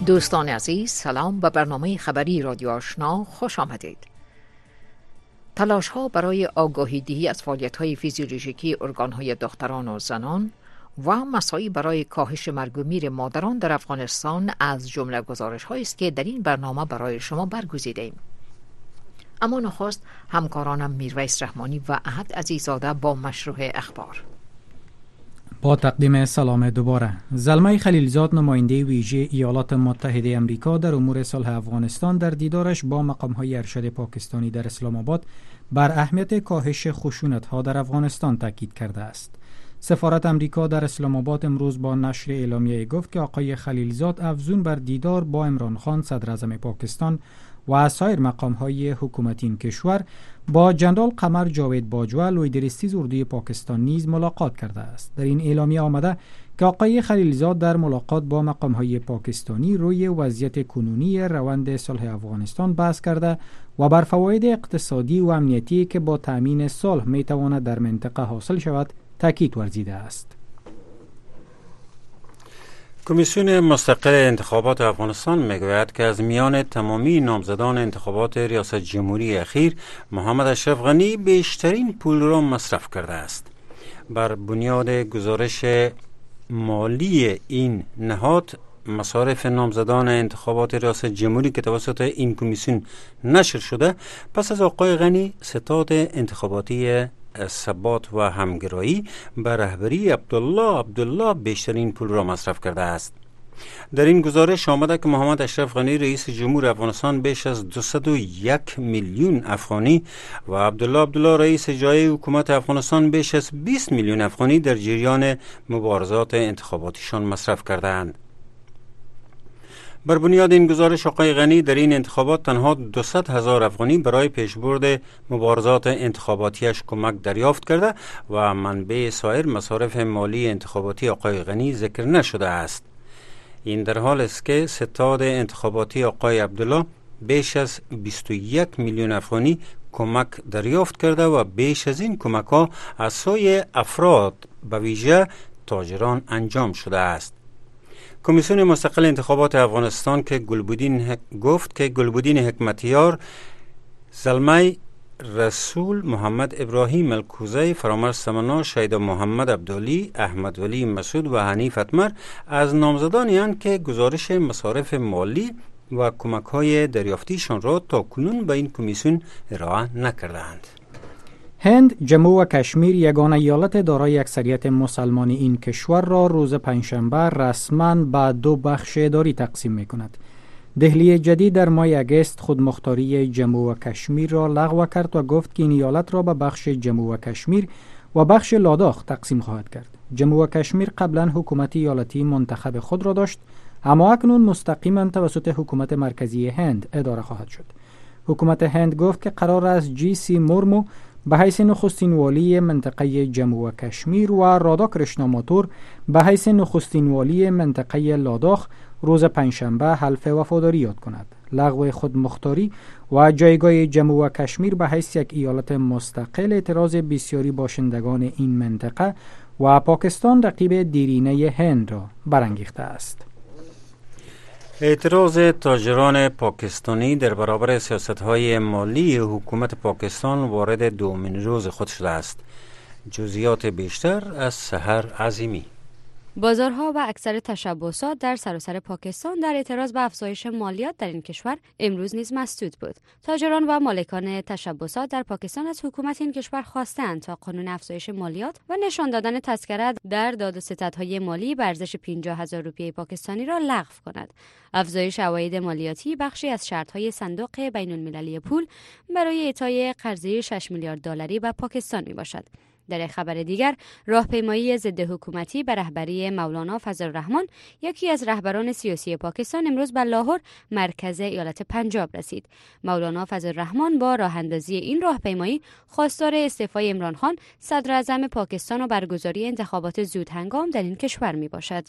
دوستان عزیز، سلام. به برنامه خبری رادیو آشنا خوش آمدید. تلاش ها برای آگاهی دهی از فعالیت های فیزیولوژیکی ارگان های دختران و زنان و مساعی برای کاهش مرگ و میر مادران در افغانستان از جمله گزارش هایی است که در این برنامه برای شما برگزیدیم. اما نخست همکارانم میرویس رحمانی و احد عزیزاده با مشروع اخبار. با تقدیم سلام دوباره، زلمه خلیلزاد نماینده ویژه ایالات متحده امریکا در امور صلح افغانستان در دیدارش با مقام‌های ارشد پاکستانی در اسلام آباد بر اهمیت کاهش خشونت‌ها در افغانستان تاکید کرده است. سفارت امریکا در اسلام آباد امروز با نشر اعلامیه گفت که آقای خلیلزاد افزون بر دیدار با عمران خان صدر اعظم پاکستان و سایر مقام‌های حکومتی این کشور با جنرال قمر جاوید باجوه لویدرستیز اردوی پاکستان نیز ملاقات کرده است. در این اعلامیه آمده که آقای خلیلزاد در ملاقات با مقام‌های پاکستانی روی وضعیت کنونی روند صلح افغانستان بحث کرده و بر فواید اقتصادی و امنیتی که با تامین صلح میتواند در منطقه حاصل شود تاکید ورزیده است. کمیسیون مستقل انتخابات افغانستان میگوید که از میان تمامی نامزدان انتخابات ریاست جمهوری اخیر محمد اشرف غنی بیشترین پول را مصرف کرده است. بر بنیاد گزارش مالی این نهاد مصارف نامزدان انتخابات ریاست جمهوری که توسط این کمیسیون نشر شده، پس از آقای غنی ستاد انتخاباتی ثبات و همگرایی به رهبری عبدالله بیشترین پول را مصرف کرده است. در این گزارش آمده که محمد اشرف غنی رئیس جمهور افغانستان بیش از 201 میلیون افغانی و عبدالله رئیس جای حکومت افغانستان بیش از 20 میلیون افغانی در جریان مبارزات انتخاباتیشان مصرف کردند. بر بنیاد این گزارش آقای غنی در این انتخابات تنها 200,000 افغانی برای پیشبرد مبارزات انتخاباتیش کمک دریافت کرده و منبع سایر مصارف مالی انتخاباتی آقای غنی ذکر نشده است. این در حال است که ستاد انتخاباتی آقای عبدالله بیش از 21 میلیون افغانی کمک دریافت کرده و بیش از این کمک ها از سوی افراد به ویژه تاجران انجام شده است. کمیسیون مستقل انتخابات افغانستان که گفت که گلبدین حکمتیار، زلمه رسول محمد ابراهیم الکوزی، فرامرز سمنا، شیدا محمد عبدالی، احمد ولی مسعود و حنیف اتمر از نامزدانی اند که گزارش مصارف مالی و کمک های دریافتیشان را تا کنون به این کمیسیون ارائه نکردند. هند، جموں و کشمیر یگانه ایالت دارای اکثریت مسلمان این کشور را روز پنجشنبه رسما به دو بخش اداری تقسیم می کند. دهلی جدید در ماه اگست خودمختاری جموں و کشمیر را لغو کرد و گفت که این ایالت را به بخش جموں و کشمیر و بخش لاداخ تقسیم خواهد کرد. جموں و کشمیر قبلا حکومت ایالتی منتخب خود را داشت، اما اکنون مستقیما توسط حکومت مرکزی هند اداره خواهد شد. حکومت هند گفت که قرار است جی.سی. مورمو به حیث نخستین والی منطقه جموں و کشمیر و رادا کرشناماتور به حیث نخستین والی منطقه لاداخ روز پنجشنبه حلف وفاداری یاد کند. لغو خودمختاری و جایگاه جموں و کشمیر به حیث یک ایالت مستقل اعتراض بسیاری باشندگان این منطقه و پاکستان رقیب دیرینه هند را برانگیخته است. اعتراض تاجران پاکستانی در برابر سیاست‌های مالی حکومت پاکستان وارد دومین روز خود شده است. جزئیات بیشتر از سحر عظیمی. بازارها و اکثر تشبثات در سراسر پاکستان در اعتراض به افزایش مالیات در این کشور امروز نیز مسدود بود. تاجران و مالکان تشبثات در پاکستان از حکومت این کشور خواستند تا قانون افزایش مالیات و نشان دادن تذکره در داد و ستدهای مالی به ارزش 50,000 روپیه پاکستانی را لغو کند. افزایش عواید مالیاتی بخشی از شرط‌های صندوق بین‌المللی پول برای اعطای قرضه 6 میلیارد دلاری به پاکستان میباشد. در خبر دیگر، راهپیمایی ضد حکومتی به رهبری مولانا فضل الرحمن، یکی از رهبران سیاسی پاکستان، امروز به لاهور مرکز ایالت پنجاب رسید. مولانا فضل الرحمن با راه اندازی این راهپیمایی خواستار استعفای عمران خان صدر اعظم پاکستان و برگزاری انتخابات زودهنگام در این کشور می باشد.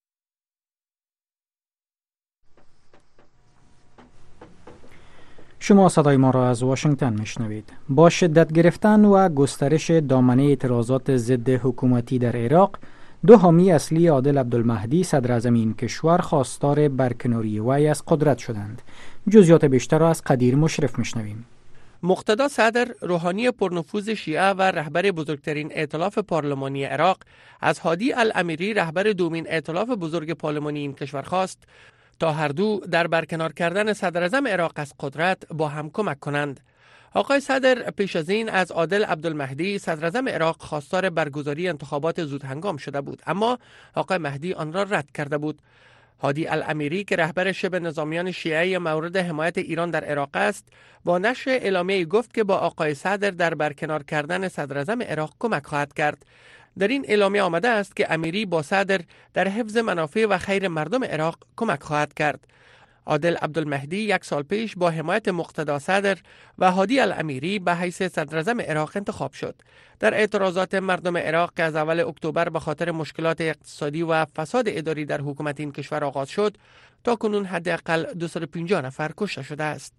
شما صدای ما را از واشنگتن میشنوید. با شدت گرفتن و گسترش دامنه اعتراضات ضد حکومتی در عراق، دو حامی اصلی عادل عبدالمهدی صدر اعظم این کشور خواستار برکناری وی از قدرت شدند. جزئیات بیشتر را از قدیر مشرف میشنویم. مقتدا صدر، روحانی پرنفوذ شیعه و رهبر بزرگترین ائتلاف پارلمانی عراق، از هادی الامیری رهبر دومین ائتلاف بزرگ پارلمانی این کشور خواست تا هر دو در برکنار کردن صدر اعظم عراق از قدرت با هم کمک کنند. آقای صدر پیش از این از عادل عبدالمهدی صدر اعظم عراق خواستار برگزاری انتخابات زودهنگام شده بود، اما آقای مهدی آن را رد کرده بود. هادی الامیری که رهبر شبه نظامیان شیعه مورد حمایت ایران در عراق است، با نشر اعلامیه‌ای گفت که با آقای صدر در برکنار کردن صدر اعظم عراق کمک خواهد کرد. در این اعلامیه آمده است که امیری با صدر در حفظ منافع و خیر مردم عراق کمک خواهد کرد. عادل عبدالمهدی 1 سال پیش با حمایت مقتدا صدر و هادی الامیری به حیث صدر اعظم عراق انتخاب شد. در اعتراضات مردم عراق که از اول اکتبر به خاطر مشکلات اقتصادی و فساد اداری در حکومت این کشور آغاز شد، تا کنون حداقل 250 نفر کشته شده است.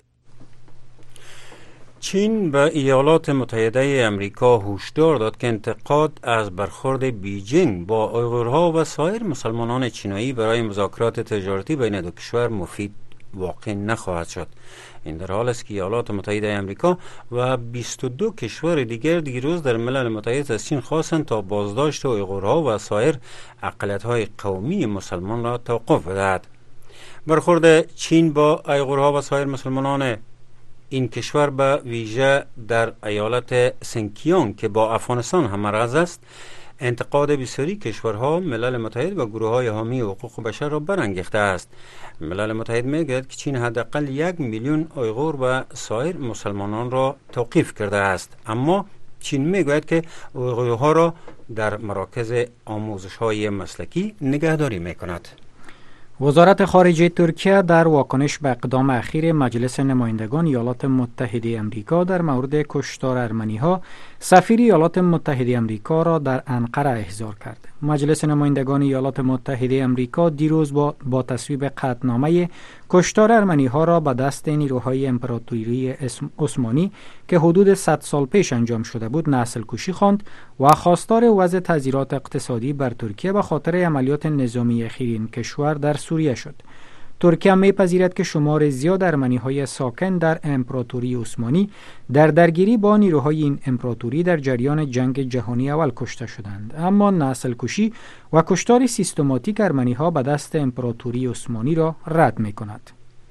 چین به ایالات متحده امریکا هشدار داد که انتقاد از برخورد بیجینگ با اویغورها و سایر مسلمانان چینایی برای مذاکرات تجارتی بین دو کشور مفید واقع نخواهد شد. این در حال است که ایالات متحده امریکا و 22 کشور دیگر دیروز در ملل متحد از چین خواستند تا بازداشت اویغورها و سایر اقلیت‌های قومی مسلمان را توقف بدهد. برخورد چین با اویغورها و سایر مسلمانان این کشور به ویژه در ایالت سینکیانگ که با افغانستان هم مرز است، انتقاد بسیاری کشورها، ملل متحد و گروه‌های حامی حقوق بشر را برانگیخته است. ملل متحد می‌گوید که چین حداقل 1 میلیون اویغور و سایر مسلمانان را توقیف کرده است، اما چین می‌گوید که اویغورها را در مراکز آموزش‌های مسلکی نگهداری می‌کند. وزارت خارجه ترکیه در واکنش به اقدام اخیر مجلس نمایندگان ایالات متحده امریکا در مورد کشتار ارمنی‌ها، سفیر ایالات متحده امریکا را در انقره احضار کرد. مجلس نمایندگان ایالات متحده امریکا دیروز با تصویب قطعنامه کشتار ارمنی‌ها را به دست نیروهای امپراتوری عثمانی که حدود 100 سال پیش انجام شده بود نسل کشی خواند و خواستار وضع تعزیرات اقتصادی بر ترکیه به خاطر عملیات نظامی اخیر این کشور در سوریه شد. ترکیه می‌پذیرد که شمار زیاد ارمنی‌های ساکن در امپراتوری عثمانی در درگیری با نیروهای این امپراتوری در جریان جنگ جهانی اول کشته شدند، اما نسل کشی و کشتار سیستماتیک ارمنی‌ها به دست امپراتوری عثمانی را رد می‌کند.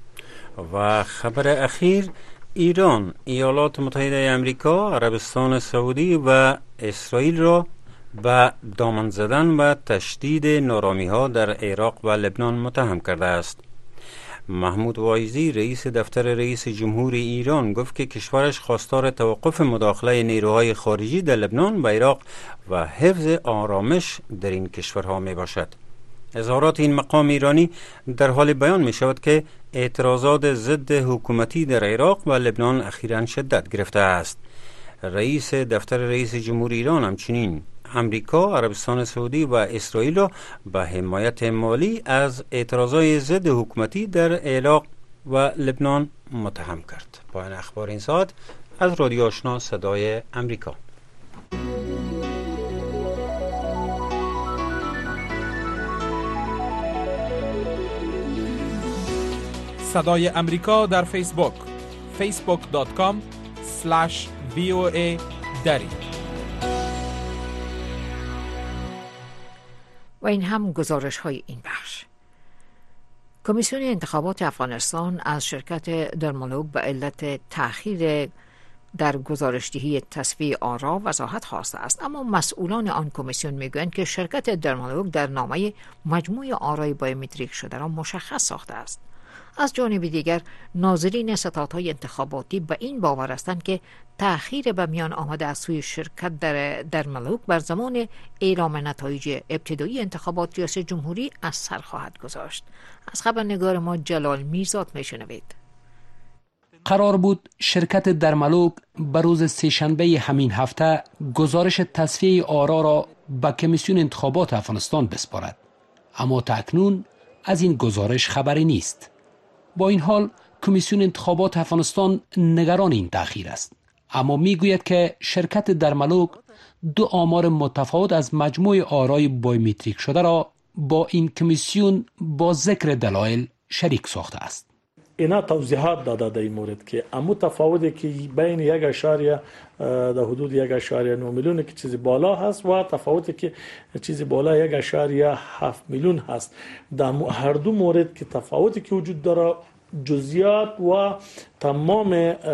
و خبر اخیر، ایران، ایالات متحده امریکا، عربستان سعودی و اسرائیل را به دامن زدن و تشدید نارامی‌ها در عراق و لبنان متهم کرده است. محمود واعظی، رئیس دفتر رئیس جمهور ایران، گفت که کشورش خواستار توقف مداخله نیروهای خارجی در لبنان و عراق و حفظ آرامش در این کشورها می باشد. اظهارات این مقام ایرانی در حال بیان می شود که اعتراضات ضد حکومتی در عراق و لبنان اخیراً شدت گرفته است. رئیس دفتر رئیس جمهور ایران همچنین امریکا، عربستان سعودی و اسرائیل را به حمایت مالی از اعتراضات ضد حکومتی در عراق و لبنان متهم کرد. پایان اخبار این ساعت از رادیو آشنا صدای امریکا. صدای امریکا در فیسبوک facebook.com/VOA دری. و این هم گزارش های این بخش. کمیسیون انتخابات افغانستان از شرکت درمالوگ به علت تأخیر در گزارشدهی تصفیه آرا وضاحت خواسته است، اما مسئولان آن کمیسیون میگویند که شرکت درمالوگ در نامه مجموع آرای بایومتریک شده را مشخص ساخته است. از جانب دیگر ناظرین ستادهای انتخاباتی به این باور هستند که تأخیر به میان آمده از سوی شرکت در ملوک بر زمان اعلام نتایج ابتدایی انتخابات ریاست جمهوری اثر خواهد گذاشت. از خبرنگار ما جلال میرزاد میشنوید. قرار بود شرکت درمالوگ به روز سه‌شنبه همین هفته گزارش تصفیه آرا را به کمیسیون انتخابات افغانستان بسپارد، اما تاکنون از این گزارش خبری نیست. با این حال کمیسیون انتخابات افغانستان نگران این تأخیر است، اما میگوید که شرکت درمالوگ دو آمار متفاوت از مجموع آرای بایومتریک شده را با این کمیسیون با ذکر دلایل شریک ساخته است. اینا توضیحات داده در این مورد که امو تفاوتی که بین در حدود 1.9 میلیون که چیزی بالا هست و تفاوتی که چیزی بالا 1.7 میلیون هست. در هر دو مورد که تفاوتی که وجود داره جزئیات و تمام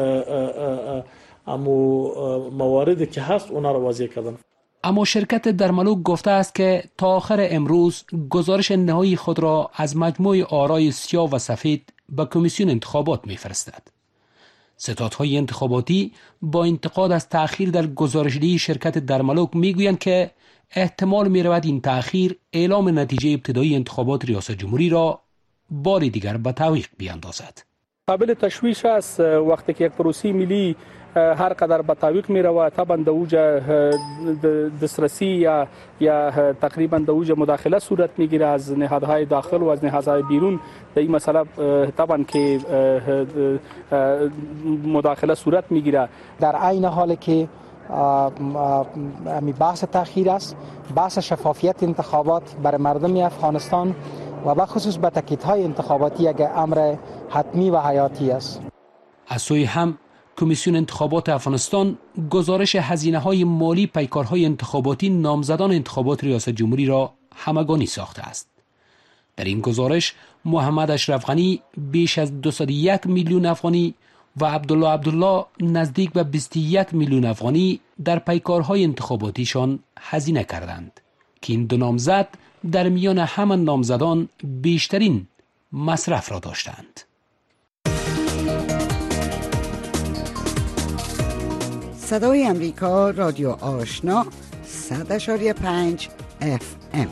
امو مواردی که هست اونا را واضح کردن. اما شرکت درملوک گفته است که تا آخر امروز گزارش نهایی خود را از مجموع آرای سیاه و سفید به کمیسیون انتخابات می‌فرستد. ستادهای انتخاباتی با انتقاد از تأخیر در گزارشدهی شرکت درملوک میگویند که احتمال می‌رود این تأخیر اعلام نتیجه ابتدایی انتخابات ریاست جمهوری را بار دیگر به تعویق بیاندازد. قابل تشویش است وقتی که یک پروسه ملی هر قدر به تعویق می رود طبعا در اوج دسترسی یا تقریبا در اوج مداخله صورت می گیره از نهادهای داخل و از نهادهای بیرون. در این مسئله طبعا که مداخله صورت می گیره. در عین حال که بحث تأخیر است، بحث شفافیت انتخابات برای مردم افغانستان و بخصوص به تاکیدهای انتخاباتی یک امر حتمی و حیاتی است. از سوی هم کمیسیون انتخابات افغانستان گزارش هزینه‌های مالی پیکارهای انتخاباتی نامزدان انتخابات ریاست جمهوری را همگانی ساخته است. در این گزارش محمد اشرف غنی بیش از 201 میلیون افغانی و عبدالله نزدیک به 21 میلیون افغانی در پیکارهای انتخاباتیشان هزینه کردند که این دو نامزد در میان همان نامزدان بیشترین مصرف را داشتند. صدای امریکا رادیو آشنا 100.5 FM.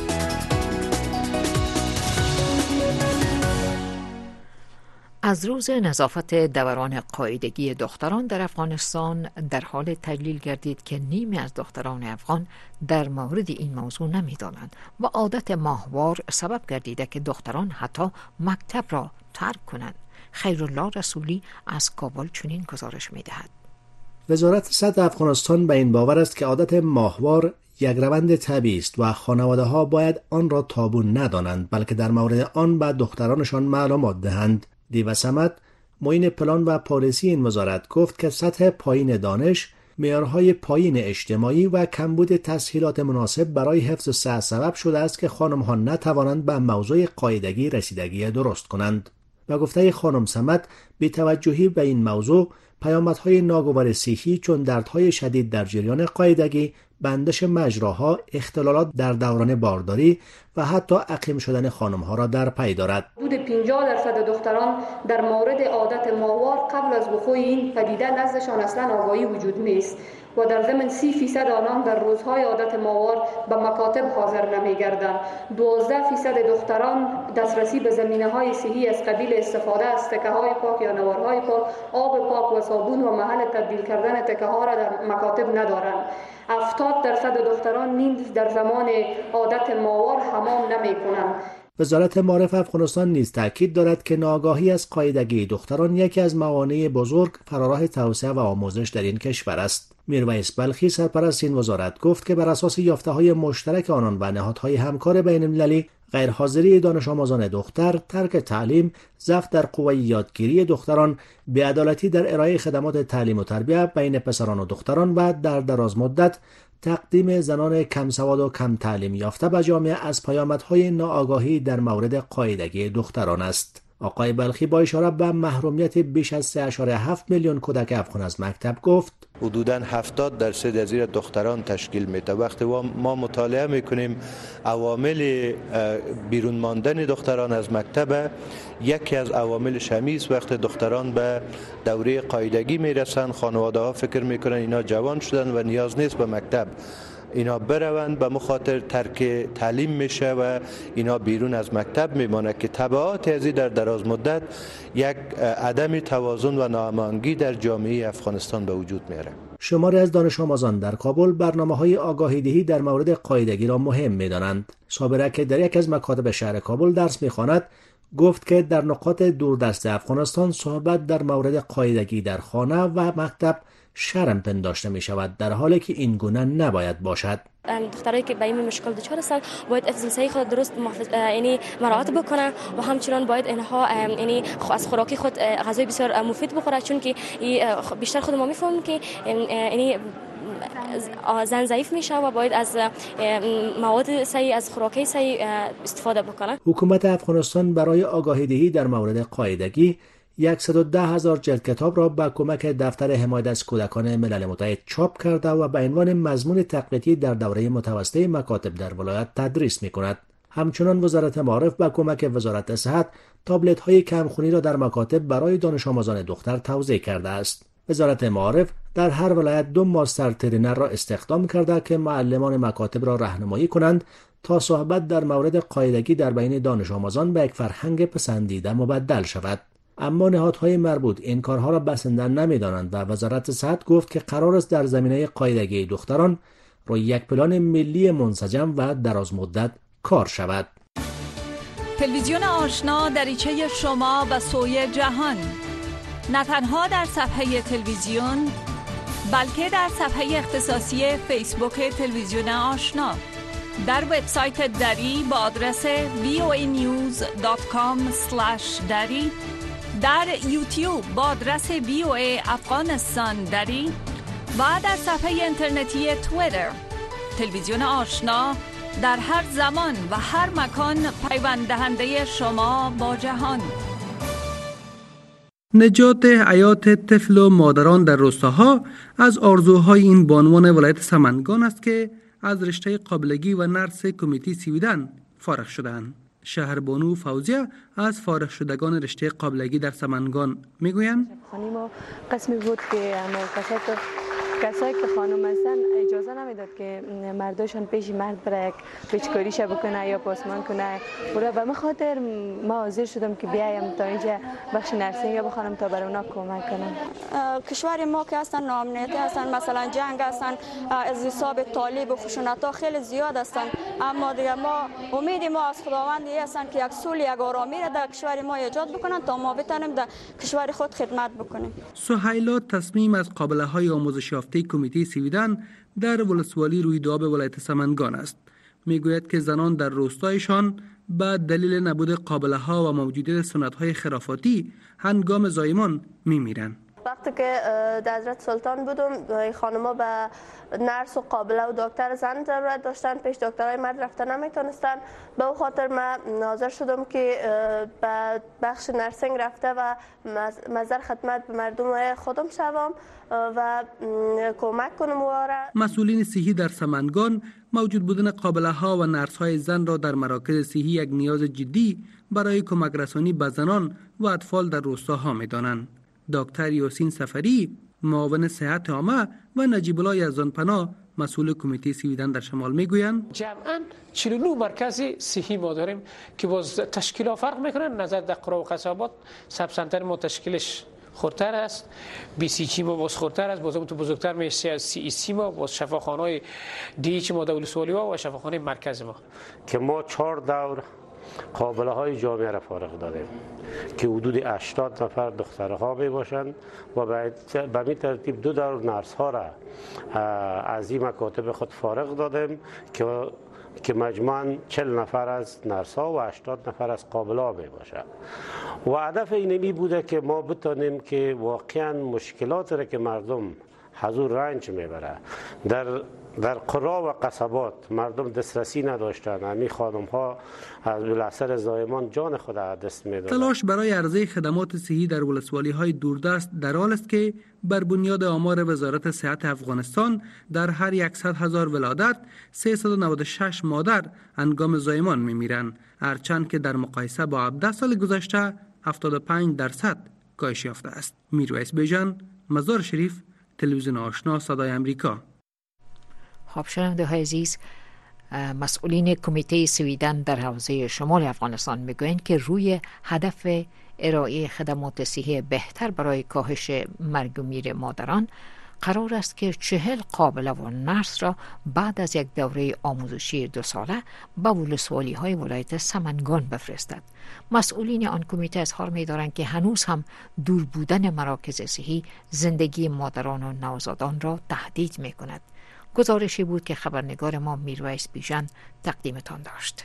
از روز نظافت دوران قاعدگی دختران در افغانستان در حال تجلیل گردید که نیمی از دختران افغان در مورد این موضوع نمی‌دانند و عادت ماهوار سبب گردیده که دختران حتی مکتب را ترک کنند. خیرالله رسولی از کابل چنین گزارش می‌دهد. وزارت صحت افغانستان به این باور است که عادت ماهوار یک روند طبیعی است و خانواده‌ها باید آن را تابو ندانند بلکه در مورد آن به دخترانشان معلومات دهند. دیو صمد معین پلان و پالیسی این وزارت گفت که سطح پایین دانش، معیارهای پایین اجتماعی و کمبود تسهیلات مناسب برای حفظ صحت سبب شده است که خانم‌ها نتوانند به موضوع قاعدگی رسیدگی درست کنند. و گفته خانم صمد بی توجهی به این موضوع پیامدهای ناگوار صحی چون دردهای شدید در جریان قاعدگی، بندش مجراها، اختلالات در دوران بارداری و حتی عقیم شدن خانم‌ها را در پی دارد. حدود 50% دختران در مورد عادت ماهوار قبل از وقوع این پدیده نزدشان اصلا آگاهی وجود نیست و در ضمن 30% آنان در روزهای عادت ماهوار به مکاتب حاضر نمی‌گردند. 12% دختران دسترسی به زمینه‌های صحی از قبیل استفاده از تکه‌های پاک یا نوارهای پاک، آب پاک و صابون و محل تبدیل کردن تکه‌ها را در مکاتب ندارند. 70% دختران نیز در زمان عادت ماهوار حمام نمی‌کنند. وزارت معارف افغانستان نیز تاکید دارد که ناآگاهی از قاعدگی دختران یکی از موانع بزرگ فراراه توسعه و آموزش در این کشور است. میرویس بلخی سرپرست این وزارت گفت که بر اساس یافته‌های مشترک آنان و نهادهای همکار بین‌المللی، غیرحاضری دانش آموزان دختر، ترک تعلیم، ضعف در قوه یادگیری دختران، بی‌عدالتی در ارائه خدمات تعلیم و تربیت بین پسران و دختران و در دراز مدت تقدیم زنان کم سواد و کم تعلیم یافته به جامعه از پیامدهای ناآگاهی در مورد قاعدگی دختران است. آقای بلخی با اشاره به محرومیت بیش از 3.7 میلیون کودک افغان از مکتب گفت حدوداً 70% از این دختران تشکیل میده. وقتی ما مطالعه میکنیم عوامل بیرون ماندن دختران از مکتب، یکی از عواملش همیست وقتی دختران به دوره قاعدگی میرسن، خانواده ها فکر میکنن اینا جوان شدن و نیاز نیست به مکتب اینا بروند، به مخاطر ترک تعلیم میشه و اینا بیرون از مکتب میمانه که تبعات از این در دراز مدت یک عدم توازن و ناهماهنگی در جامعه افغانستان به وجود میاره. شماری از دانش آموزان در کابل برنامه‌های آگاهی‌دهی در مورد قاعدگی را مهم می‌دانند. صابره که در یک از مکاتب شهر کابل درس می‌خواند گفت که در نقاط دوردست افغانستان صحبت در مورد قاعدگی در خانه و مکتب شرم پنداشته می شود، در حالی که این گونه نباید باشد. دخترایی که به این مشکل دچار هستند باید حفظ صحی خود درست یعنی مراعات بکنن و همچنان باید اینها یعنی از خوراکی خود غذای بسیار مفید بخورن، چون که بیشتر خود ما میفهمیم که یعنی زن ضعیف میشه و باید از مواد صحی از خوراکی صحی استفاده بکنه. حکومت افغانستان برای آگاهی دهی در مورد قاعدگی 110,000 جلد کتاب را با کمک دفتر حمایت از کودکان ملل متحد چاپ کرده و به عنوان مضمون تقویتی در دوره متوسطه مکاتب در ولایت تدریس می‌کند. همچنان وزارت معارف با کمک وزارت صحت تابلت‌های کمخونی را در مکاتب برای دانش آموزان دختر توزیع کرده است. وزارت معارف در هر ولایت 2 ماستر ترینر را استخدام کرده که معلمان مکاتب را راهنمایی کنند تا صحبت در مورد قاعدگی در بین دانش آموزان به یک فرهنگ پسندیده مبدل شود. اما نهادهای مربوط این کارها را بسنده نمی‌دانند و وزارت صحت گفت که قرار است در زمینه قاعدگی دختران روی یک پلان ملی منسجم و درازمدت کار شود. تلویزیون آشنا دریچه شما به سوی جهان، نه تنها در صفحه تلویزیون بلکه در صفحه اختصاصی فیسبوک تلویزیون آشنا، در وبسایت دری با آدرس voanews.com/dari، در یوتیوب با آدرس VOA افغانستان دری و در صفحه اینترنتی توییتر. تلویزیون آشنا در هر زمان و هر مکان پیوند دهنده شما با جهان. نجات حیات طفل و مادران در روستاها از آرزوهای این بانوان ولایت سمنگان است که از رشته قابلگی و نرس کمیته سویدن فارغ شدند. شهربانو فوزیه از فارغ شدگان رشته قابلگی در سمنگان میگویند ما قسمی بود که کسایی که خانم هستن اجازه نمیداد که مرداشون پیش مرد برای یک بیچکاریش بکنه یا پاسمان کنه. برای به خاطر ما حاضر شدم که بیایم تا اینجا بخش نرسینگ بخونم تا برای اونا کمک کنم. کشور ما که هستن ناامنیتی هستن، مثلا جنگ هستن، از حساب طالب و خشونت ها خیلی زیاد هستن، اما دیگه ما امید ما از خداوندی هستن که یک صلح یک آرامی را در کشور ما ایجاد بکنن تا ما بتونیم در کشور خود خدمت بکنیم. سهیلا تصمیم از قابله های آموزش یافته کمیته سویدن در ولسوالی رویداد ولایت سمنگان است. میگوید که زنان در روستایشان به دلیل نبود قابله ها و موجودیت سنت های خرافاتی هنگام زایمان میمیرند. وقتی که در حضرت سلطان بودم خانم‌ها به نرس و قابله و دکتر زن ضرورت داشتن، پیش دکترای مرد رفتن نمیتونستن. به اون خاطر من حاضر شدم که به بخش نرسینگ رفته و مظهر خدمت به مردم خودم شوم و کمک کنم واره. مسئولین صحی در سمنگان موجود بودن قابله ها و نرس های زن را در مراکز صحی یک نیاز جدی برای کمک رسانی به زنان و اطفال در روستاها می‌دانند. دکتر یاسین سفری معاون صحت عامه و نجیب الله یزدانپناه مسئول کمیته سویدن در شمال میگویند جمعاً 49 مرکز صحی ما داریم که باز تشکیل فرق میکنن. نظر در قرا و قصابات سب سنتر ما تشکیلش خورتر است، BCG ما باز خورتر است، باز تو بزرگتر میشه از CEC ما، باز شفاخانه‌های DH ما دولت‌سوالی و شفاخانه مرکز ما که ما 4 دور قابله های جامعه را فارغ دادیم که حدود 80 نفر دخترها می باشند و به می ترتیب 2 دور نرس ها را از این مکاتب خود فارغ دادیم که مجموعاً 40 نفر از نرس ها و 80 نفر از قابله ها می باشند. و هدف اینمی بوده که ما بتانیم که واقعاً مشکلات را که مردم حضور رنج میبره در قرا و قصبات مردم دسترسی نداشتند، همین خانم ها از اثر زایمان جان خود از دست میدادند. تلاش برای عرضه خدمات صحی در ولسوالی های دوردست در حال است که بر بنیاد آمار وزارت صحت افغانستان در هر 100,000 ولادت 396 مادر هنگام زایمان میمیرند، هرچند که در مقایسه با 17 سال گذشته 75% کاهش یافته است. میرویس بیژن، مزار شریف، تلویزیون آشنا، صدای امریکا. خب شنونده های عزیز، مسئولین کمیته سویدن در حوزه شمال افغانستان میگویند که روی هدف ارائه خدمات صحی بهتر برای کاهش مرگ و میر مادران قرار است که 40 قابله و نرس را بعد از یک دوره آموزشی 2 ساله به ولسوالی‌های ولایت سمنگان بفرستد. مسئولین آن کمیته اظهار می‌دارند که هنوز هم دور بودن مراکز صحی زندگی مادران و نوزادان را تهدید می‌کند. گزارشی بود که خبرنگار ما میرویس بیژن تقدیمتان داشت.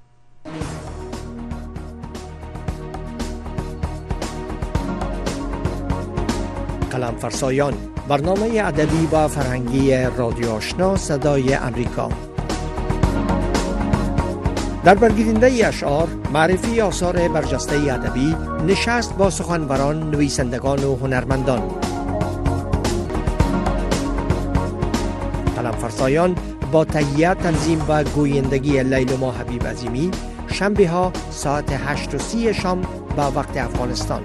قلم فرسایان، برنامه ادبی و فرهنگی رادیو آشنا صدای امریکا. در برگزیدنده اشعار، معرفی آثار برجسته ادبی، نشست با سخنوران، نویسندگان و هنرمندان. قلم فرسایان با تهیه، تنظیم و گویندگی لیلما حبیب عظیمی، شنبه ها ساعت 8:30 شام به وقت افغانستان.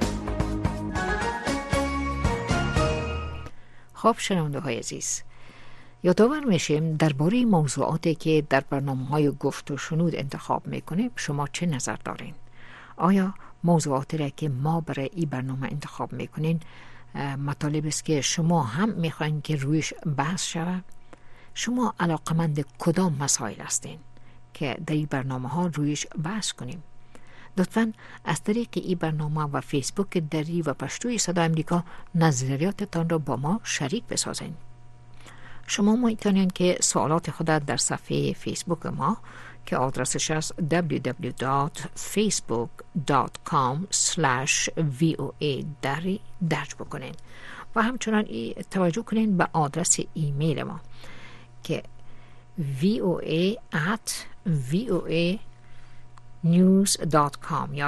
خب شنونده های عزیز، یادآور میشیم درباره موضوعاتی که در برنامه‌های گفت و شنود انتخاب میکنیم شما چه نظر دارین؟ آیا موضوعاتی را که ما برای این برنامه انتخاب میکنین مطالب است که شما هم میخواین که رویش بحث شود؟ شما علاقمند کدام مسائل هستین که در این برنامه ها رویش بحث کنیم؟ لطفاً از طریق این برنامه و فیسبوک دری و پشتوی صدای امریکا نظریاتتان را با ما شریک بسازین. شما میتونین که سوالات خود در صفحه فیسبوک ما که آدرسش است www.facebook.com/voa درج بکنین و همچنان توجه کنین به آدرس ایمیل ما که voa@voanews.com یا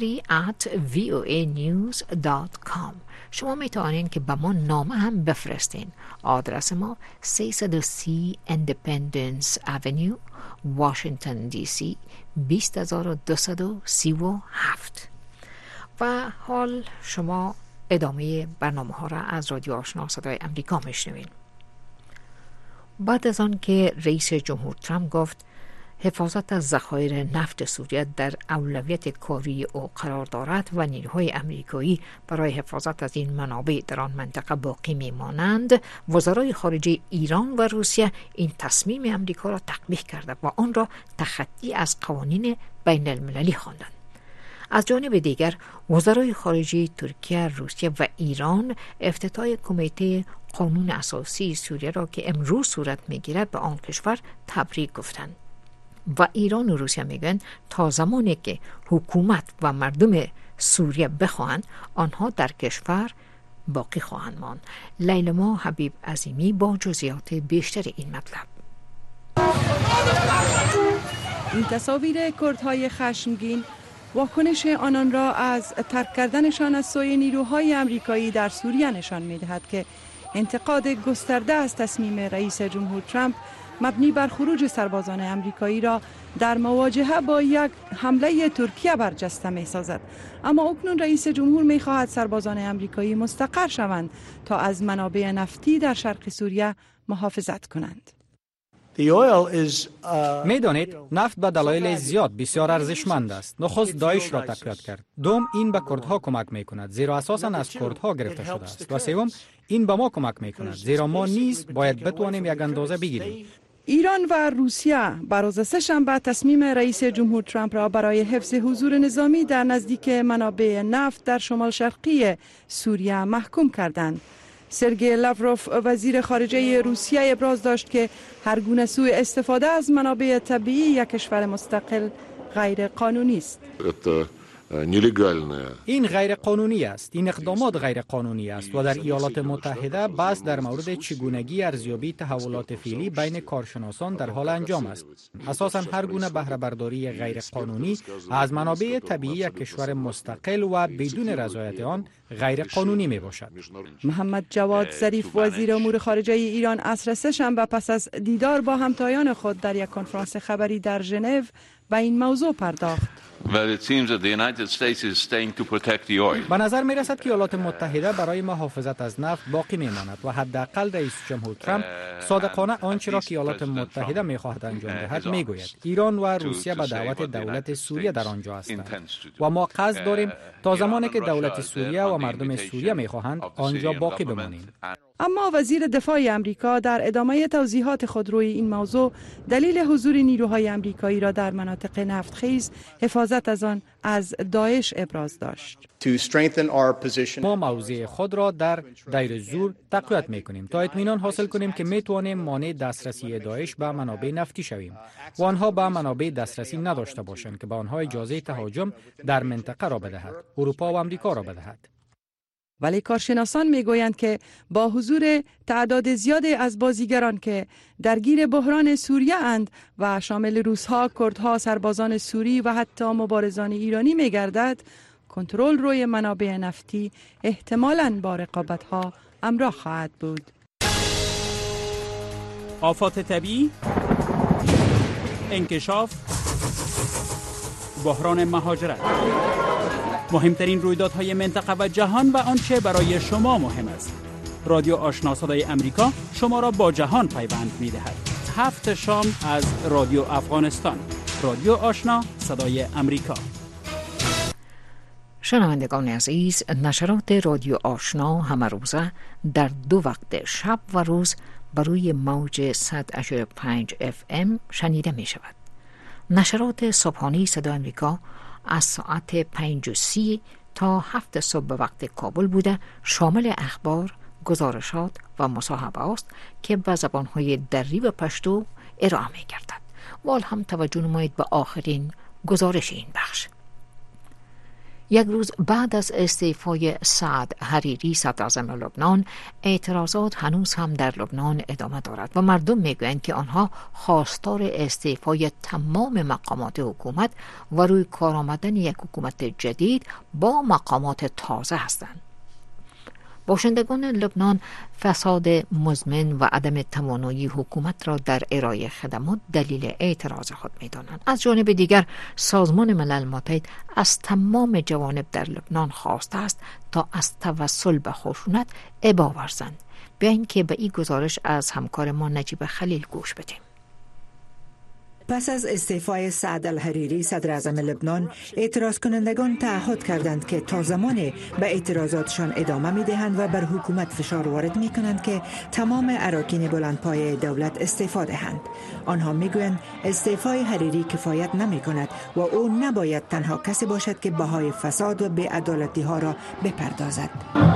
dari@voanews.com. شما میتوانین که به ما نامه هم بفرستین. آدرس ما 330 Independence Avenue واشنگتن دی سی 20237. و حال شما ادامه برنامه ها را از رادیو آشنا صدای امریکا میشنوین. بعد از آن که رئیس جمهور ترامپ گفت حفاظت از ذخایر نفت سوریه در اولویت کاری او قرار دارد و نیروهای امریکایی برای حفاظت از این منابع در آن منطقه باقی میمانند، وزرای خارجه ایران و روسیه این تصمیم امریکا را تقبیح کرده و آن را تخطی از قوانین بین المللی خواندند. از جانب دیگر وزرای خارجه ترکیه، روسیه و ایران افتتاح کمیته قانون اساسی سوریه را که امروز صورت میگیرد به آن کشور تبریک گفتند. و ایران و روسیه میگن تا زمانی که حکومت و مردم سوریه بخواهند آنها در کشور باقی خواهند ماند. لیلما حبیب عظیمی با جزئیات بیشتر این مطلب. این تصاویر کردهای خشمگین واکنش آنان را از ترک کردنشان از سوی نیروهای امریکایی در سوریه نشان می‌دهد که انتقاد گسترده از تصمیم رئیس جمهور ترامپ مبنی بر خروج سربازان امریکایی را در مواجهه با یک حمله ترکیه برجسته می‌سازد. اما اکنون رئیس جمهور می‌خواهد سربازان امریکایی مستقر شوند تا از منابع نفتی در شرق سوریه محافظت کنند. میدانید نفت به دلایل زیاد بسیار ارزشمند است. نخست داعش را تقویت کرد. دوم این به کردها کمک میکند زیرا اساساً از کردها گرفته شده است. و سوم این به ما کمک میکند زیرا ما نیز باید بتوانیم یک اندازه بگیریم. ایران و روسیه بر روز سه‌شنبه تصمیم رئیس جمهور ترامپ را برای حفظ حضور نظامی در نزدیک منابع نفت در شمال شرقی سوریه محکوم کردند. سرگئی لاوروف وزیر خارجه روسیه ابراز داشت که هر گونه سوء استفاده از منابع طبیعی یک کشور مستقل غیر قانونی است. این غیر قانونی است. این اقدامات غیر قانونی است و در ایالات متحده بحث در مورد چگونگی ارزیابی تحولات فعلی بین کارشناسان در حال انجام است. اساساً هر گونه بهره برداری غیر قانونی از منابع طبیعی یک کشور مستقل و بدون رضایت آن غیر قانونی می باشد. محمد جواد ظریف وزیر امور خارجه ایران عصر سه‌شنبه پس از دیدار با همتایان خود در یک کنفرانس خبری در ژنو به این موضوع پرداخت. به نظر می رسد که ایالات متحده برای محافظت از نفت باقی می ماند و حداقل رئیس جمهور ترامپ صادقانه آنچه را که ایالات متحده می خواهد انجام دهد می گوید. ایران و روسیه به دعوت دولت سوریه در آنجا هستند و ما قصد داریم تا زمانی که دولت سوریه و مردم سوریه می خواهند آنجا باقی بمانیم. اما وزیر دفاع امریکا در ادامه توضیحات خود روی این موضوع دلیل حضور نیروهای امریکایی را در مناطق نفتخیز حفاظت از آن از داعش ابراز داشت. ما موضع خود را در دیر زور تقویت می‌کنیم تا اطمینان حاصل کنیم که می‌توانیم مانع دسترسی داعش به منابع نفتی شویم و آنها به منابع دسترسی نداشته باشند که به آنها اجازه تهاجم در منطقه را بدهد، اروپا و امریکا را بدهد. ولی کارشناسان میگویند که با حضور تعداد زیادی از بازیگران که درگیر بحران سوریه اند و شامل روس‌ها، کردها، سربازان سوری و حتی مبارزان ایرانی میگردد، کنترل روی منابع نفتی احتمالاً با رقابت‌ها همراه خواهد بود. آفات طبیعی، انکشاف، بحران مهاجرت، مهمترین رویدادهای منطقه و جهان و آنچه برای شما مهم است. رادیو آشنا صدای امریکا شما را با جهان پیوند می‌دهد. 7 شام از رادیو افغانستان. رادیو آشنا صدای امریکا. شنوندگان عزیز، نشرات رادیو آشنا همه روزه در 2 وقت شب و روز بر روی موج 100.5 FM شنیده می شود. نشرات صبحانه صدای امریکا از ساعت 5:30 تا 7 صبح به وقت کابل بوده، شامل اخبار، گزارشات و مصاحبه است که به زبانهای دری و پشتو ارائه می گردد. وال هم توجه نمایید به آخرین گزارش این بخش. یک روز بعد از استعفای سعد حریری صدراعظم لبنان، اعتراضات هنوز هم در لبنان ادامه دارد و مردم میگویند که آنها خواستار استعفای تمام مقامات حکومت و روی کار آمدن یک حکومت جدید با مقامات تازه هستند. باشندگان لبنان فساد مزمن و عدم توانایی حکومت را در ارائه خدمات دلیل اعتراض خود می‌دانند. از جانب دیگر سازمان ملل متحد از تمام جوانب در لبنان خواسته است تا از توسل به خشونت ابا ورزند. بیایید که به این گزارش از همکار ما نجیب خلیل گوش بدیم. پس از استعفای سعد الحریری صدر اعظم لبنان، اعتراض کنندگان تعهد کردند که تا زمان به اعتراضاتشان ادامه می دهند و بر حکومت فشار وارد می کنند که تمام اراکین بلندپایه دولت استعفا دهند. آنها می گویند استعفای حریری کفایت نمی کند و او نباید تنها کسی باشد که بهای فساد و بی‌عدالتی ها را بپردازد.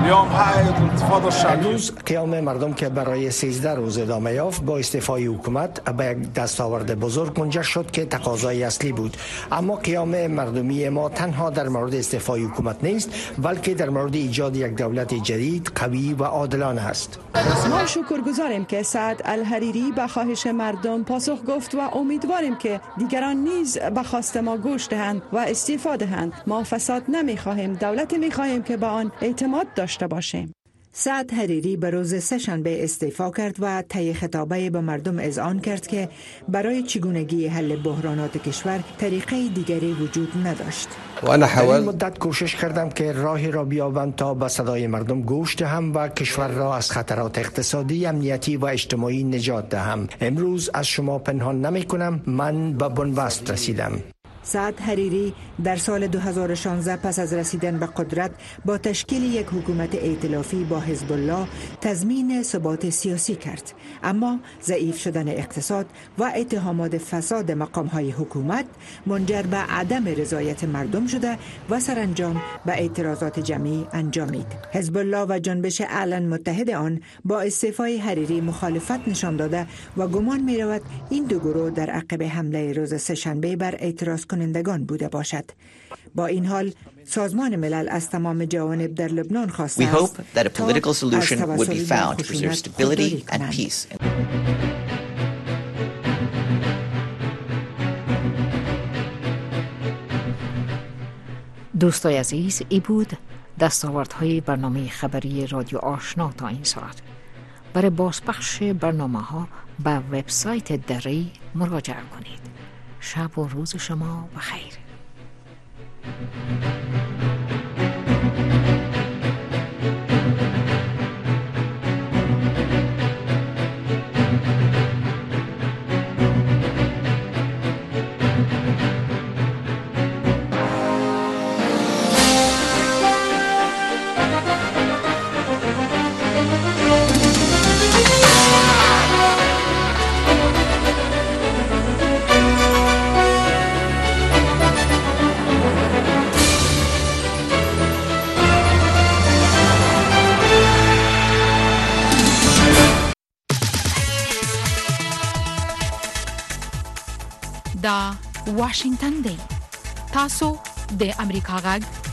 امروز قیام مردم که برای 13 روز ادامه یافت با استعفای حکومت به یک دستاورد بزرگ منجر شد که تقاضای اصلی بود. اما قیام مردمی ما تنها در مورد استعفای حکومت نیست، بلکه در مورد ایجاد یک دولت جدید، قوی و عادلانه است. ما شکرگزاریم که سعد الحریری به خواهش مردم پاسخ گفت و امیدواریم که دیگران نیز به خواست ما گوش دهند و استعفا دهند. ما فساد نمی‌خواهیم، دولتی می‌خواهیم که به آن اعتماد داشته باشیم. سعد حریری به روز سه‌شنبه استعفا کرد و طی خطابه به مردم اذعان کرد که برای چگونگی حل بحرانات کشور طریقه دیگری وجود نداشت. در این مدت کوشش کردم که راهی را بیابم تا به صدای مردم گوش دهم و کشور را از خطرات اقتصادی، امنیتی و اجتماعی نجات دهم. امروز از شما پنهان نمی کنم، من به بنبست رسیدم. سعد حریری در سال 2016 پس از رسیدن به قدرت با تشکیل یک حکومت ائتلافی با حزب الله تضمین ثبات سیاسی کرد، اما ضعیف شدن اقتصاد و اتهامات فساد مقام‌های حکومت منجر به عدم رضایت مردم شده و سرانجام به اعتراضات جمعی انجامید. حزب الله و جنبش اعلن متحد آن با استعفای حریری مخالفت نشان داده و گمان می‌رود این دو گروه در عقب حمله روز سه‌شنبه بر اعتراض کنندگان بوده باشد. با این حال سازمان ملل از تمام جوانب در لبنان خواسته است تا از توسل به خشونت خودداری کنند. دوستای عزیز، ای بود دستاوردهای برنامه خبری رادیو آشنا تا این ساعت. برای بازپخش برنامه ها به وبسایت دری مراجعه کنید. شب و روز شما بخیر. دا واشنگتن دی. تاسو د امریکا غږ